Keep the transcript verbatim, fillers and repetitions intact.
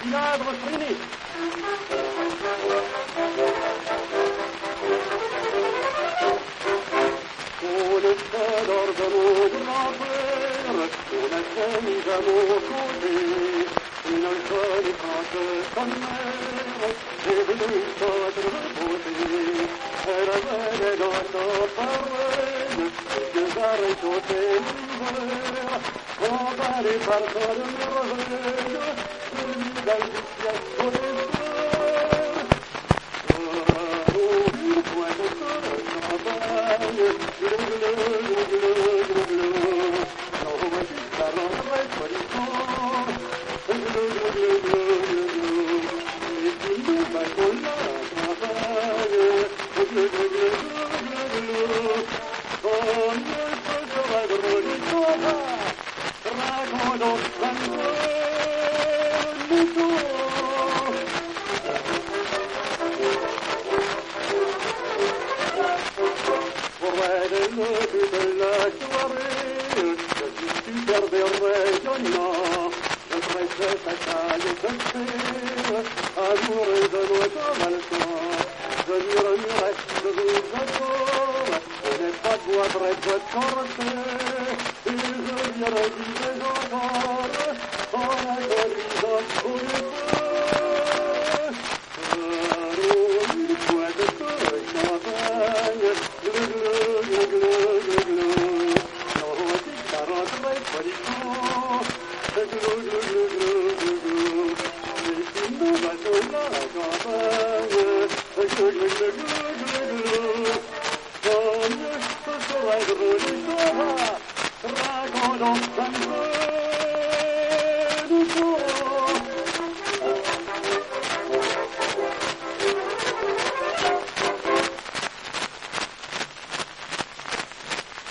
cylindre freiné. On est fait d'ordre de grand-père, on a fait mis à mon côté, une jolie France comme mère, et venue d'autres beautés. Elle avait des dents foraines, des arrêts sautés l'hiver, emballés par tant de merveilles, celui d'un ciel au désert. Oh, une pointe de campagne, glou, glou, glou, glou, glou, non, mais ça rendrait poliment, glou, glou, glou, glou, glou, et puis nous battons la campagne, glou, glou, glou, glou, glou, on ne se sera drôle pas, racontant un peu nous toute la soirée, je suis super rayonnant, je presse sa taille secrète, amoureux de notre balcon, je murmurais, je vous adore, je n'ai pas de voix près de votre corset, et je lui redisais encore, en agonisant au départ, une pointe de champagne, glou, glou, glou, glou, glou, glou, non, si ça rentrait poliment, glou, glou,